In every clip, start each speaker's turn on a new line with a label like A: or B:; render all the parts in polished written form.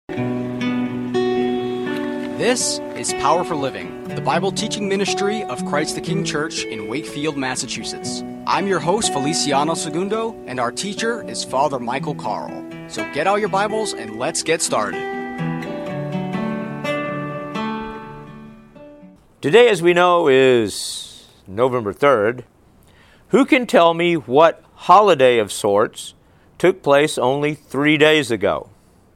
A: This is Power for Living, the Bible teaching ministry of Christ the King Church in Wakefield, Massachusetts. I'm your host, Feliciano Segundo, and our teacher is Father Michael Carl. So get out your Bibles and let's get started.
B: Today, as we know, is November 3rd. Who can tell me what holiday of sorts took place only 3 days ago?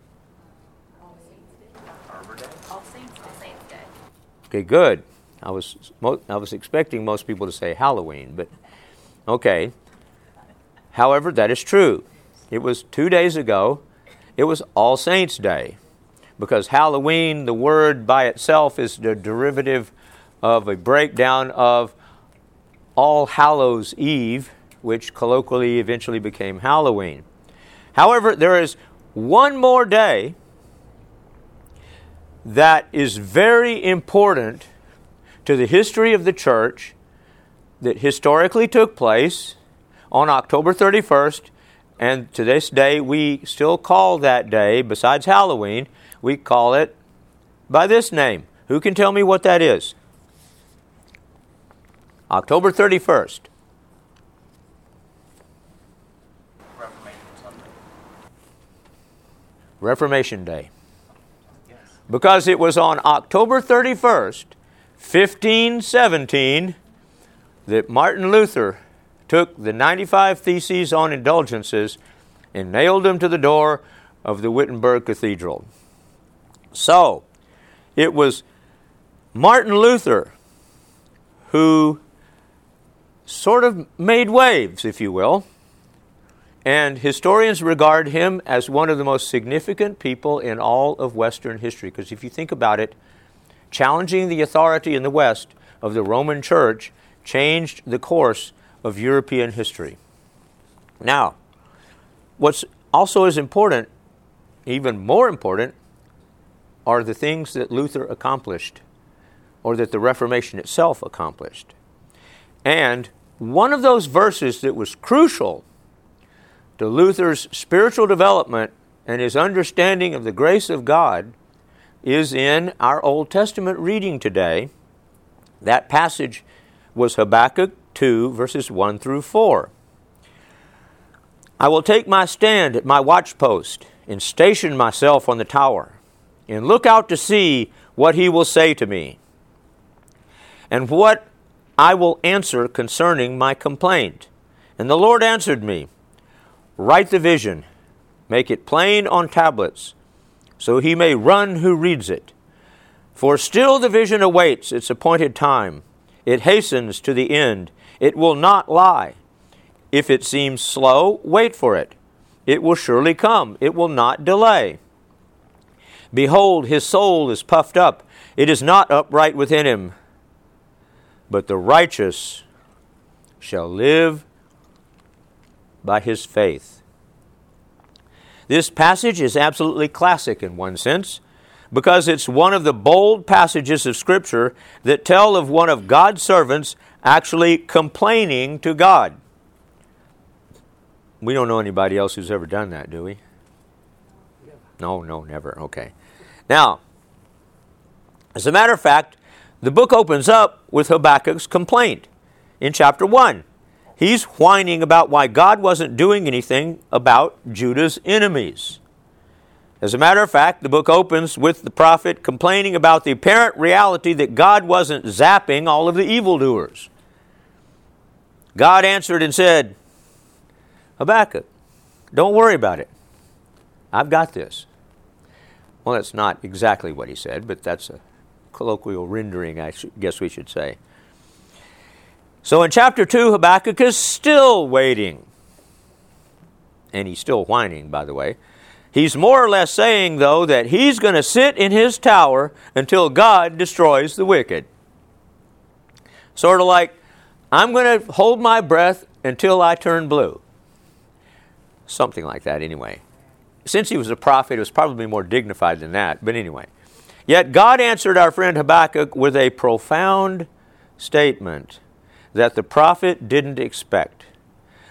B: Okay, good. I was expecting most people to say Halloween, but okay. However, that is true. It was 2 days ago. It was All Saints' Day, because Halloween, the word by itself, is the derivative of a breakdown of All Hallows' Eve, which colloquially eventually became Halloween. However, there is one more day that is very important to the history of the church that historically took place on October 31st, and to this day we still call that day, besides Halloween, we call it by this name. Who can tell me what that is? October 31st. Reformation Day. Because it was on October 31st, 1517, that Martin Luther took the 95 Theses on Indulgences and nailed them to the door of the Wittenberg Cathedral. So, it was Martin Luther who sort of made waves, if you will, and historians regard him as one of the most significant people in all of Western history. Because if you think about it, challenging the authority in the West of the Roman Church changed the course of European history. Now, what's also as important, even more important, are the things that Luther accomplished, or that the Reformation itself accomplished. And one of those verses that was crucial to Luther's spiritual development and his understanding of the grace of God is in our Old Testament reading today. That passage was Habakkuk 2, verses 1 through 4. I will take my stand at my watchpost and station myself on the tower and look out to see what he will say to me and what I will answer concerning my complaint. And the Lord answered me, write the vision, make it plain on tablets, so he may run who reads it. For still the vision awaits its appointed time. It hastens to the end. It will not lie. If it seems slow, wait for it. It will surely come. It will not delay. Behold, his soul is puffed up. It is not upright within him. But the righteous shall live by his faith. This passage is absolutely classic in one sense, because it's one of the bold passages of Scripture that tell of one of God's servants actually complaining to God. We don't know anybody else who's ever done that, do we? No, never. Okay. Now, as a matter of fact, the book opens up with Habakkuk's complaint in chapter 1. He's whining about why God wasn't doing anything about Judah's enemies. As a matter of fact, the book opens with the prophet complaining about the apparent reality that God wasn't zapping all of the evildoers. God answered and said, Habakkuk, don't worry about it. I've got this. Well, that's not exactly what he said, but that's a colloquial rendering, I guess we should say. So in chapter 2, Habakkuk is still waiting. And he's still whining, by the way. He's more or less saying, though, that he's going to sit in his tower until God destroys the wicked. Sort of like, I'm going to hold my breath until I turn blue. Something like that, anyway. Since he was a prophet, it was probably more dignified than that. But anyway. Yet God answered our friend Habakkuk with a profound statement that the prophet didn't expect.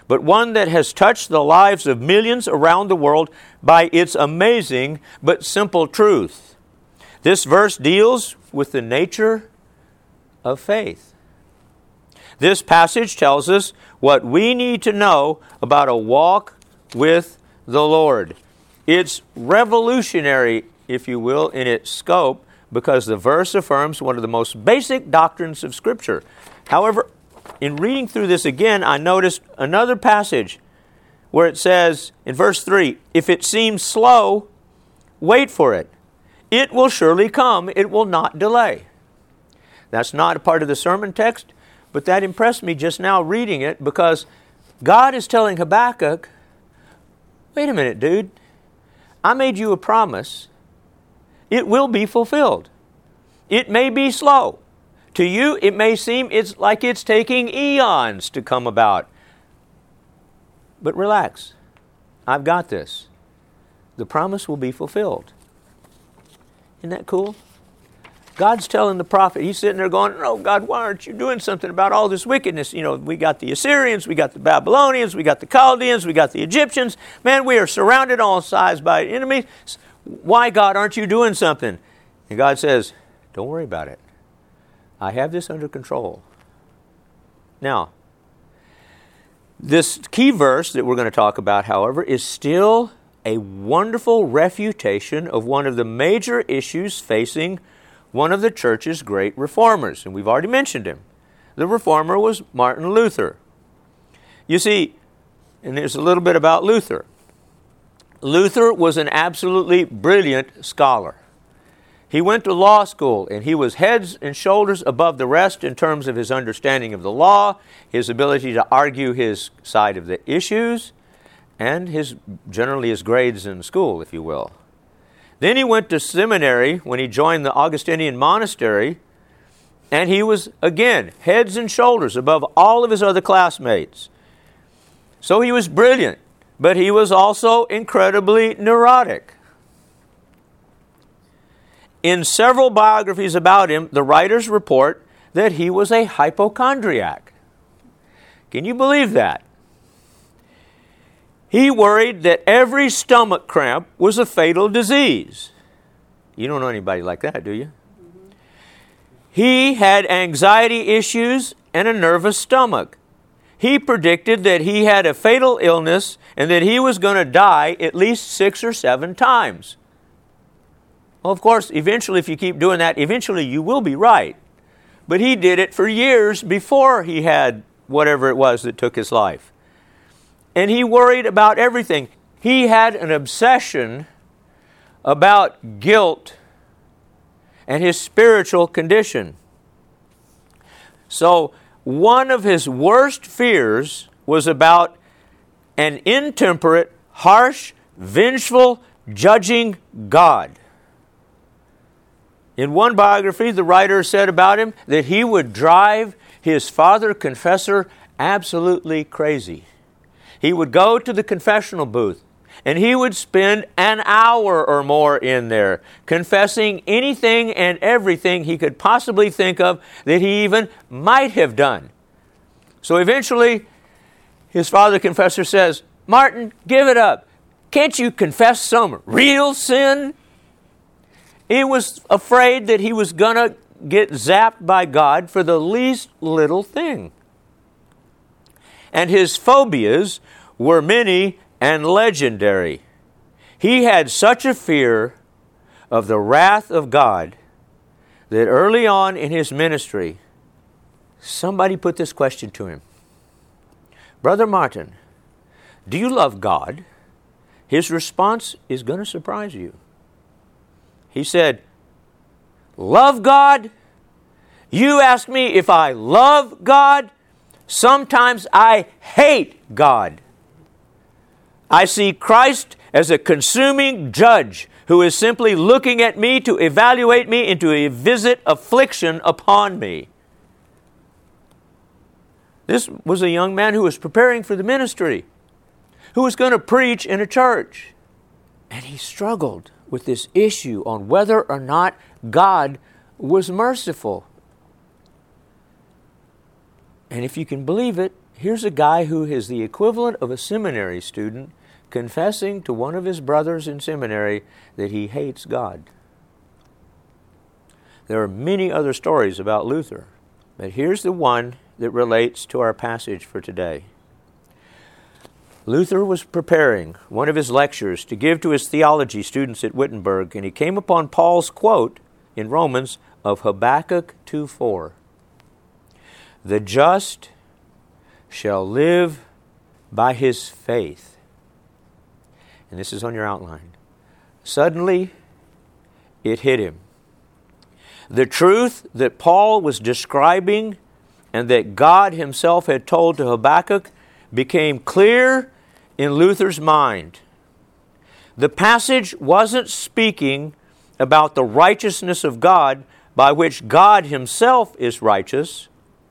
B: but one that has touched the lives of millions around the world by its amazing but simple truth. This verse deals with the nature of faith. This passage tells us what we need to know about a walk with the Lord. It's revolutionary, if you will, in its scope, because the verse affirms one of the most basic doctrines of Scripture. However, in reading through this again, I noticed another passage where it says in verse 3, "If it seems slow, wait for it. It will surely come. It will not delay." That's not a part of the sermon text, but that impressed me just now reading it, because God is telling Habakkuk, wait a minute, dude. I made you a promise. It will be fulfilled. It may be slow. To you, it may seem it's like it's taking eons to come about. But relax. I've got this. The promise will be fulfilled. Isn't that cool? God's telling the prophet, he's sitting there going, "Oh, God, why aren't you doing something about all this wickedness? You know, we got the Assyrians, we got the Babylonians, we got the Chaldeans, we got the Egyptians. Man, we are surrounded on all sides by enemies. Why, God, aren't you doing something?" And God says, "Don't worry about it. I have this under control." Now, this key verse that we're going to talk about, however, is still a wonderful refutation of one of the major issues facing one of the church's great reformers, and we've already mentioned him. The reformer was Martin Luther. You see, and there's a little bit about Luther. Luther was an absolutely brilliant scholar. He went to law school, and he was heads and shoulders above the rest in terms of his understanding of the law, his ability to argue his side of the issues, and generally his grades in school, if you will. Then he went to seminary when he joined the Augustinian monastery, and he was, again, heads and shoulders above all of his other classmates. So he was brilliant, but he was also incredibly neurotic. In several biographies about him, the writers report that he was a hypochondriac. Can you believe that? He worried that every stomach cramp was a fatal disease. You don't know anybody like that, do you? Mm-hmm. He had anxiety issues and a nervous stomach. He predicted that he had a fatal illness and that he was going to die at least 6 or 7 times. Well, of course, eventually, if you keep doing that, eventually you will be right. But he did it for years before he had whatever it was that took his life. And he worried about everything. He had an obsession about guilt and his spiritual condition. So, one of his worst fears was about an intemperate, harsh, vengeful, judging God. In one biography, the writer said about him that he would drive his father confessor absolutely crazy. He would go to the confessional booth, and he would spend an hour or more in there confessing anything and everything he could possibly think of that he even might have done. So eventually, his father confessor says, "Martin, give it up. Can't you confess some real sin?" He was afraid that he was going to get zapped by God for the least little thing. And his phobias were many and legendary. He had such a fear of the wrath of God that early on in his ministry, somebody put this question to him. "Brother Martin, do you love God?" His response is going to surprise you. He said, "Love God? You ask me if I love God? Sometimes I hate God. I see Christ as a consuming judge who is simply looking at me to evaluate me and to visit affliction upon me." This was a young man who was preparing for the ministry, who was going to preach in a church. And he struggled with this issue on whether or not God was merciful. And if you can believe it, here's a guy who is the equivalent of a seminary student confessing to one of his brothers in seminary that he hates God. There are many other stories about Luther, but here's the one that relates to our passage for today. Luther was preparing one of his lectures to give to his theology students at Wittenberg, and he came upon Paul's quote in Romans of Habakkuk 2:4. The just shall live by his faith. And this is on your outline. Suddenly, it hit him. The truth that Paul was describing and that God himself had told to Habakkuk became clear in Luther's mind. The passage wasn't speaking about the righteousness of God by which God himself is righteous.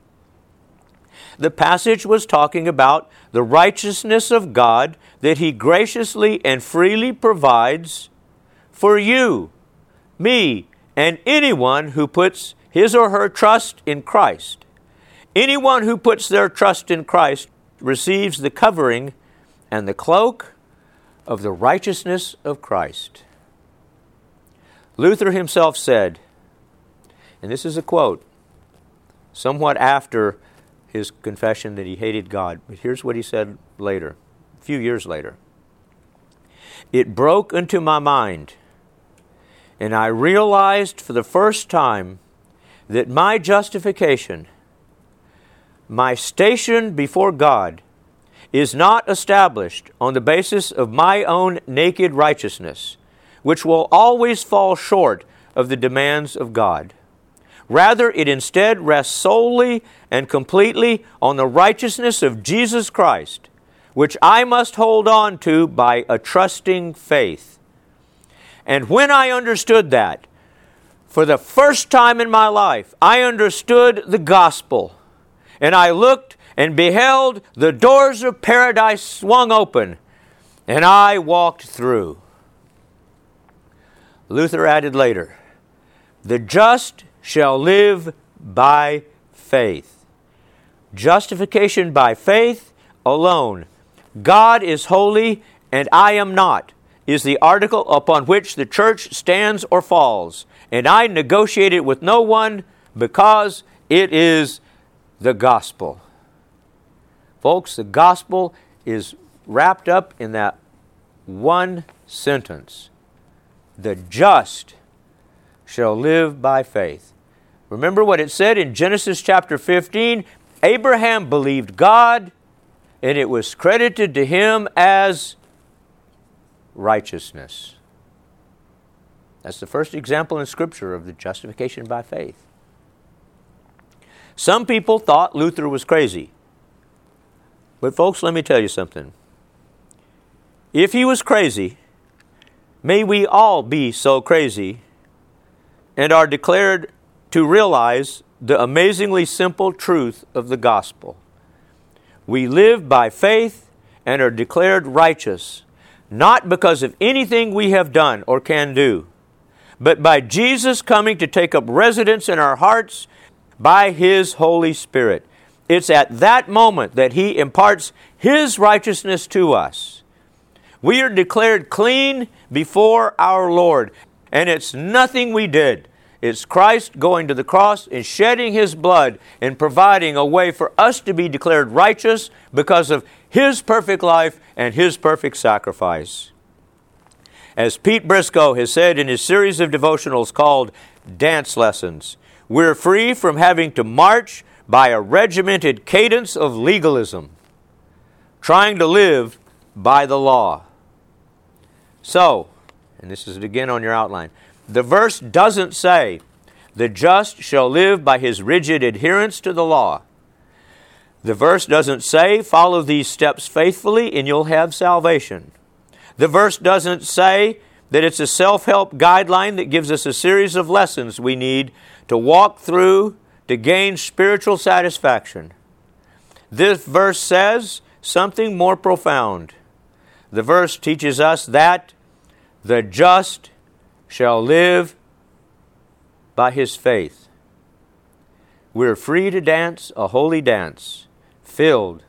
B: The passage was talking about the righteousness of God that he graciously and freely provides for you, me, and anyone who puts his or her trust in Christ. Anyone who puts their trust in Christ receives the covering and the cloak of the righteousness of Christ. Luther himself said, and this is a quote, somewhat after his confession that he hated God, but here's what he said later, a few years later. It broke into my mind, and I realized for the first time that my justification, my station before God, is not established on the basis of my own naked righteousness, which will always fall short of the demands of God. Rather, it instead rests solely and completely on the righteousness of Jesus Christ, which I must hold on to by a trusting faith. And when I understood that, for the first time in my life, I understood the gospel, and I looked and beheld the doors of paradise swung open, and I walked through. Luther added later, the just shall live by faith. Justification by faith alone. God is holy and I am not, is the article upon which the church stands or falls, and I negotiate it with no one because it is the gospel. Folks, the gospel is wrapped up in that one sentence. The just shall live by faith. Remember what it said in Genesis chapter 15? Abraham believed God, and it was credited to him as righteousness. That's the first example in Scripture of the justification by faith. Some people thought Luther was crazy. But folks, let me tell you something. If he was crazy, may we all be so crazy and are declared to realize the amazingly simple truth of the gospel. We live by faith and are declared righteous, not because of anything we have done or can do, but by Jesus coming to take up residence in our hearts by His Holy Spirit. It's at that moment that He imparts His righteousness to us. We are declared clean before our Lord, and it's nothing we did. It's Christ going to the cross and shedding His blood and providing a way for us to be declared righteous because of His perfect life and His perfect sacrifice. As Pete Briscoe has said in his series of devotionals called Dance Lessons, we're free from having to march by a regimented cadence of legalism, trying to live by the law. So, and this is it again on your outline, the verse doesn't say, the just shall live by his rigid adherence to the law. The verse doesn't say, follow these steps faithfully and you'll have salvation. The verse doesn't say that it's a self-help guideline that gives us a series of lessons we need to walk through to gain spiritual satisfaction. This verse says something more profound. The verse teaches us that the just shall live by his faith. We're free to dance a holy dance filled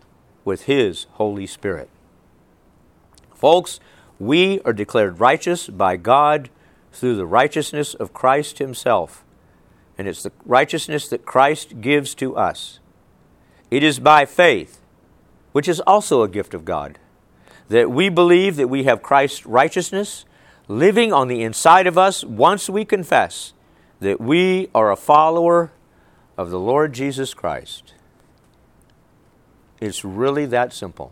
B: with His Holy Spirit. Folks, we are declared righteous by God through the righteousness of Christ Himself. And it's the righteousness that Christ gives to us. It is by faith, which is also a gift of God, that we believe that we have Christ's righteousness living on the inside of us once we confess that we are a follower of the Lord Jesus Christ. It's really that simple.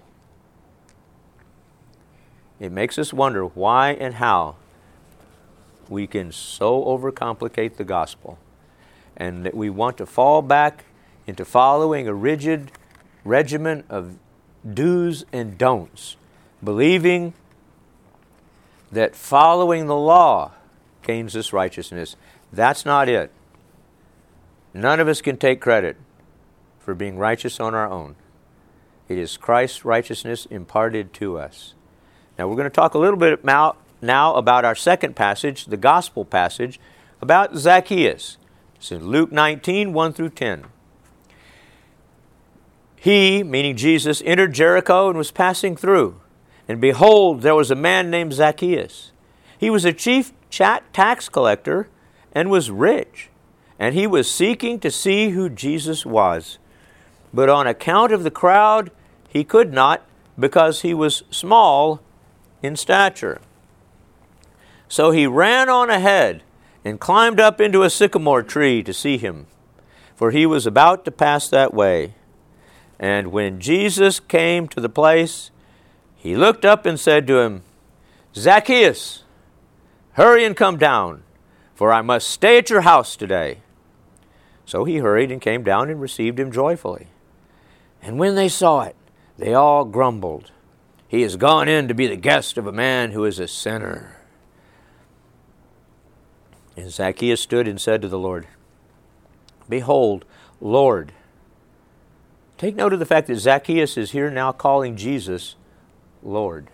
B: It makes us wonder why and how we can so overcomplicate the gospel, and that we want to fall back into following a rigid regimen of do's and don'ts, believing that following the law gains us righteousness. That's not it. None of us can take credit for being righteous on our own. It is Christ's righteousness imparted to us. Now we're going to talk a little bit now about our second passage, the gospel passage, about Zacchaeus. It's in Luke 19, 1 through 10. He, meaning Jesus, entered Jericho and was passing through. And behold, there was a man named Zacchaeus. He was a chief tax collector and was rich. And he was seeking to see who Jesus was. But on account of the crowd, he could not, because he was small in stature. So he ran on ahead and climbed up into a sycamore tree to see him, for he was about to pass that way. And when Jesus came to the place, he looked up and said to him, Zacchaeus, hurry and come down, for I must stay at your house today. So he hurried and came down and received him joyfully. And when they saw it, they all grumbled, He has gone in to be the guest of a man who is a sinner. And Zacchaeus stood and said to the Lord, Behold, Lord. Take note of the fact that Zacchaeus is here now calling Jesus Lord.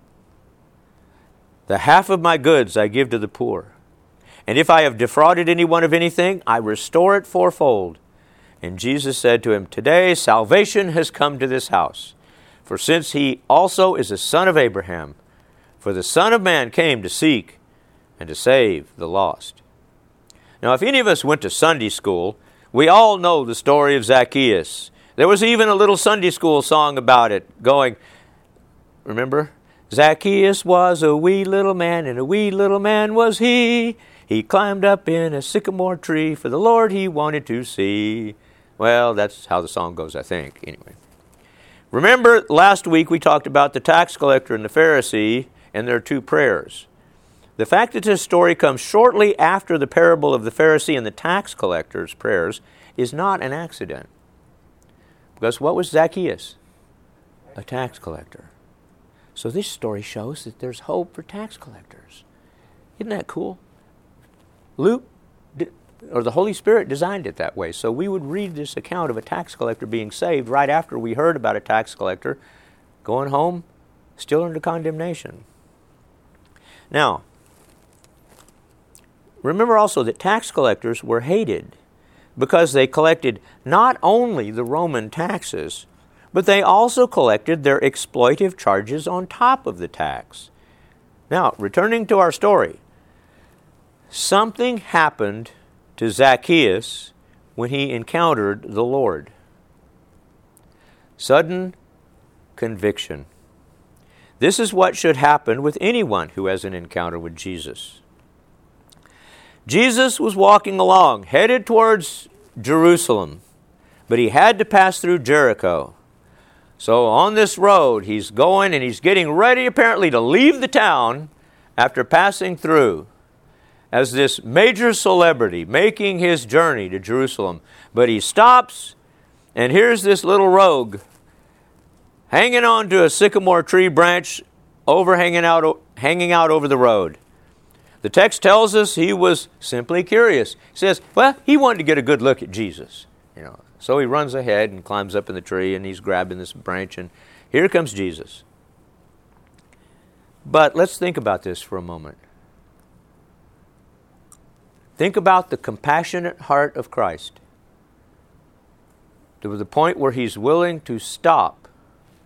B: The half of my goods I give to the poor. And if I have defrauded anyone of anything, I restore it fourfold. And Jesus said to him, Today salvation has come to this house. For since he also is a son of Abraham, for the Son of Man came to seek and to save the lost. Now, if any of us went to Sunday school, we all know the story of Zacchaeus. There was even a little Sunday school song about it, going, remember? Zacchaeus was a wee little man, and a wee little man was he. He climbed up in a sycamore tree, for the Lord he wanted to see. Well, that's how the song goes, I think, anyway. Remember, last week we talked about the tax collector and the Pharisee and their two prayers. The fact that this story comes shortly after the parable of the Pharisee and the tax collector's prayers is not an accident. Because what was Zacchaeus? A tax collector. So this story shows that there's hope for tax collectors. Isn't that cool? Luke, or the Holy Spirit designed it that way. So we would read this account of a tax collector being saved right after we heard about a tax collector going home still under condemnation. Now, remember also that tax collectors were hated because they collected not only the Roman taxes, but they also collected their exploitive charges on top of the tax. Now, returning to our story, something happened to Zacchaeus when he encountered the Lord. Sudden conviction. This is what should happen with anyone who has an encounter with Jesus. Jesus was walking along, headed towards Jerusalem, but he had to pass through Jericho. So on this road, he's going and he's getting ready apparently to leave the town after passing through as this major celebrity making his journey to Jerusalem. But he stops, and here's this little rogue hanging on to a sycamore tree branch hanging out over the road. The text tells us he was simply curious. He says, well, he wanted to get a good look at Jesus. So he runs ahead and climbs up in the tree, and he's grabbing this branch, and here comes Jesus. But let's think about this for a moment. Think about the compassionate heart of Christ to the point where he's willing to stop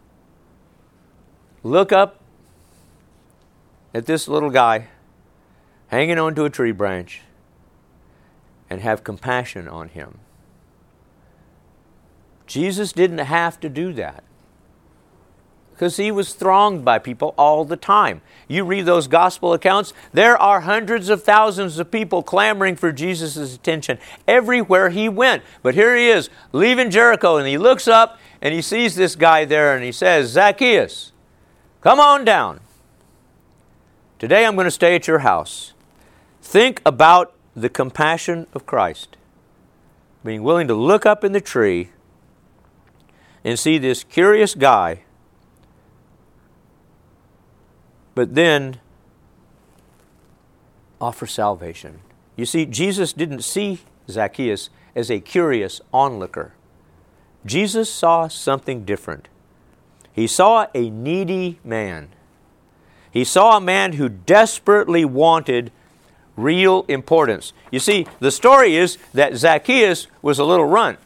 B: look up at this little guy hanging onto a tree branch and have compassion on him. Jesus didn't have to do that because he was thronged by people all the time. You read those gospel accounts, there are hundreds of thousands of people clamoring for Jesus' attention everywhere he went. But here he is, leaving Jericho, and he looks up and he sees this guy there and he says, Zacchaeus, come on down. Today I'm going to stay at your house. Think about the compassion of Christ. Being willing to look up in the tree and see this curious guy, but then offer salvation. You see, Jesus didn't see Zacchaeus as a curious onlooker. Jesus saw something different. He saw a needy man. He saw a man who desperately wanted real importance. You see, the story is that Zacchaeus was a little runt.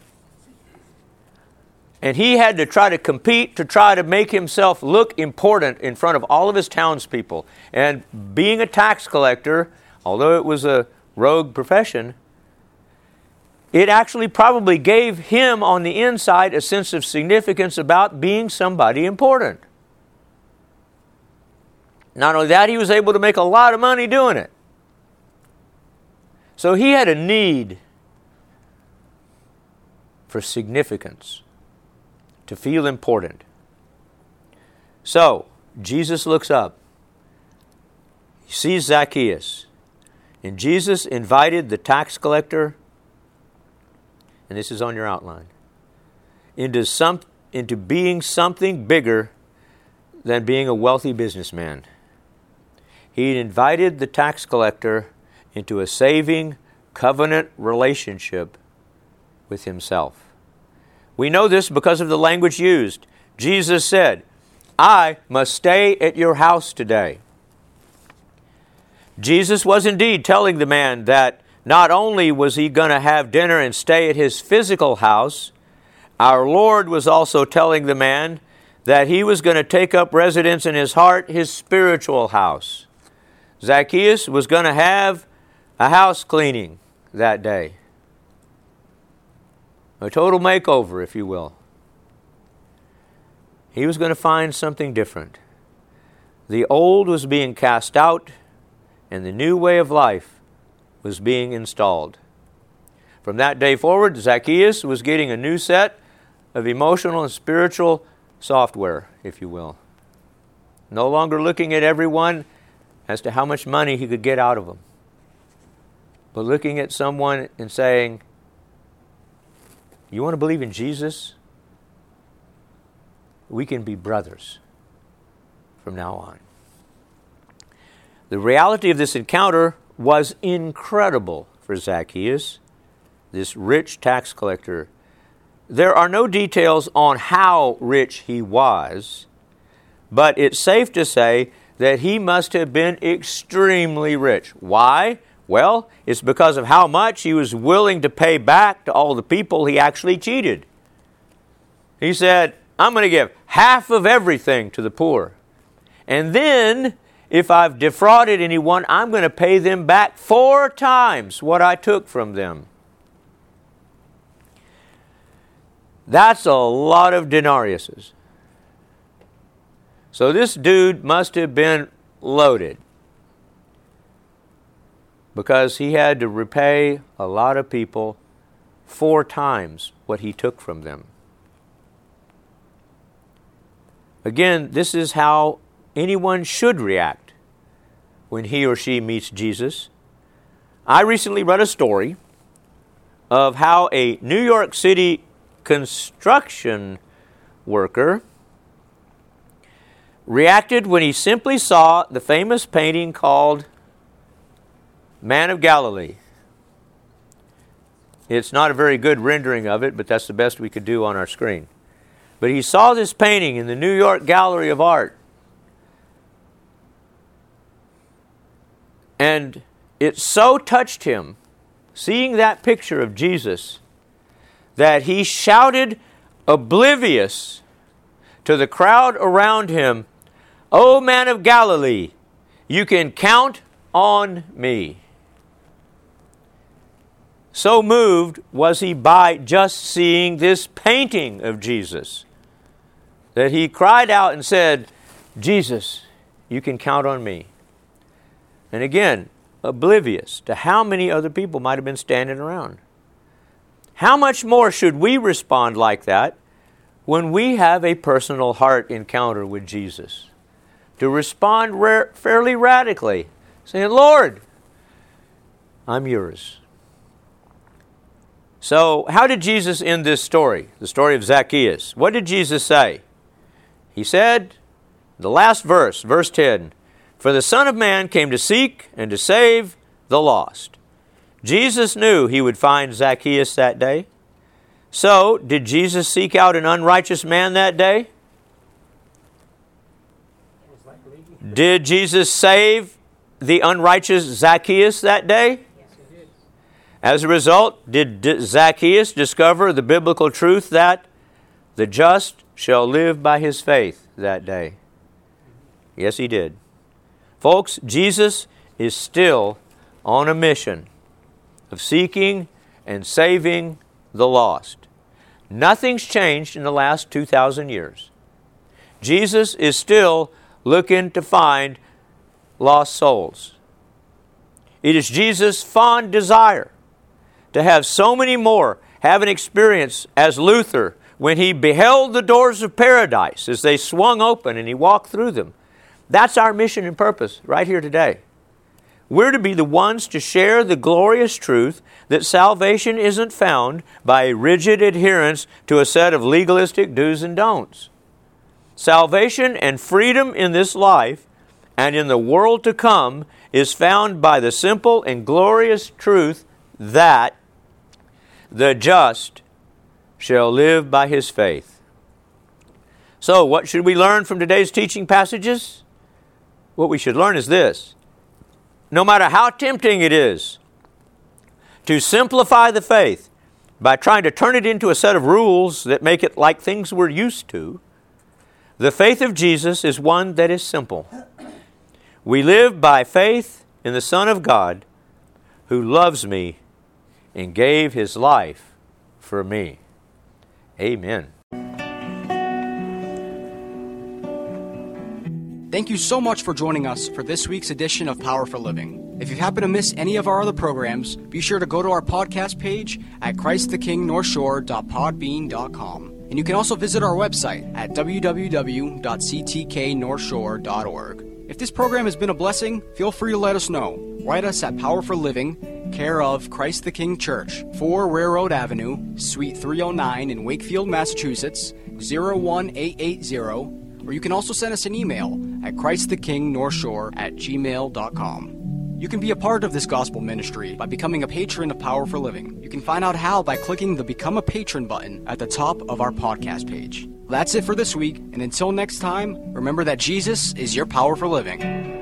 B: And he had to try to compete to try to make himself look important in front of all of his townspeople. And being a tax collector, although it was a rogue profession, it actually probably gave him on the inside a sense of significance about being somebody important. Not only that, he was able to make a lot of money doing it. So he had a need for significance, to feel important. So, Jesus looks up. He sees Zacchaeus. And Jesus invited the tax collector, and this is on your outline, into being something bigger than being a wealthy businessman. He invited the tax collector into a saving covenant relationship with himself. We know this because of the language used. Jesus said, I must stay at your house today. Jesus was indeed telling the man that not only was he going to have dinner and stay at his physical house, our Lord was also telling the man that he was going to take up residence in his heart, his spiritual house. Zacchaeus was going to have a house cleaning that day. A total makeover, if you will. He was going to find something different. The old was being cast out, and the new way of life was being installed. From that day forward, Zacchaeus was getting a new set of emotional and spiritual software, if you will. No longer looking at everyone as to how much money he could get out of them, but looking at someone and saying, you want to believe in Jesus? We can be brothers from now on. The reality of this encounter was incredible for Zacchaeus, this rich tax collector. There are no details on how rich he was, but it's safe to say that he must have been extremely rich. Why? Well, it's because of how much he was willing to pay back to all the people he actually cheated. He said, I'm going to give half of everything to the poor. And then, if I've defrauded anyone, I'm going to pay them back 4 times what I took from them. That's a lot of denariuses. So this dude must have been loaded, because he had to repay a lot of people 4 times what he took from them. Again, this is how anyone should react when he or she meets Jesus. I recently read a story of how a New York City construction worker reacted when he simply saw the famous painting called Man of Galilee. It's not a very good rendering of it, but that's the best we could do on our screen. But he saw this painting in the New York Gallery of Art. And it so touched him, seeing that picture of Jesus, that he shouted, oblivious to the crowd around him, O man of Galilee, you can count on me. So moved was he by just seeing this painting of Jesus that he cried out and said, Jesus, you can count on me. And again, oblivious to how many other people might have been standing around. How much more should we respond like that when we have a personal heart encounter with Jesus? To respond fairly radically, saying, Lord, I'm yours. So, how did Jesus end this story, the story of Zacchaeus? What did Jesus say? He said, the last verse, verse 10, for the Son of Man came to seek and to save the lost. Jesus knew he would find Zacchaeus that day. So, did Jesus seek out an unrighteous man that day? Did Jesus save the unrighteous Zacchaeus that day?
C: Yes, he did.
B: As a result, did Zacchaeus discover the biblical truth that the just shall live by his faith that day? Yes, he did. Folks, Jesus is still on a mission of seeking and saving the lost. Nothing's changed in the last 2,000 years. Jesus is still looking to find lost souls. It is Jesus' fond desire to have so many more have an experience as Luther when he beheld the doors of paradise as they swung open and he walked through them. That's our mission and purpose right here today. We're to be the ones to share the glorious truth that salvation isn't found by a rigid adherence to a set of legalistic do's and don'ts. Salvation and freedom in this life and in the world to come is found by the simple and glorious truth that the just shall live by his faith. So, what should we learn from today's teaching passages? What we should learn is this. No matter how tempting it is to simplify the faith by trying to turn it into a set of rules that make it like things we're used to, the faith of Jesus is one that is simple. We live by faith in the Son of God who loves me and gave his life for me. Amen.
A: Thank you so much for joining us for this week's edition of Power for Living. If you happen to miss any of our other programs, be sure to go to our podcast page at ChristTheKingNorthshore.podbean.com. And you can also visit our website at www.ctknorthshore.org. If this program has been a blessing, feel free to let us know. Write us at Power for Living, care of Christ the King Church, 4 Railroad Avenue, Suite 309 in Wakefield, Massachusetts, 01880. Or you can also send us an email at ChristTheKingNorthshore@gmail.com. You can be a part of this gospel ministry by becoming a patron of Power for Living. You can find out how by clicking the Become a Patron button at the top of our podcast page. That's it for this week, and until next time, remember that Jesus is your power for living.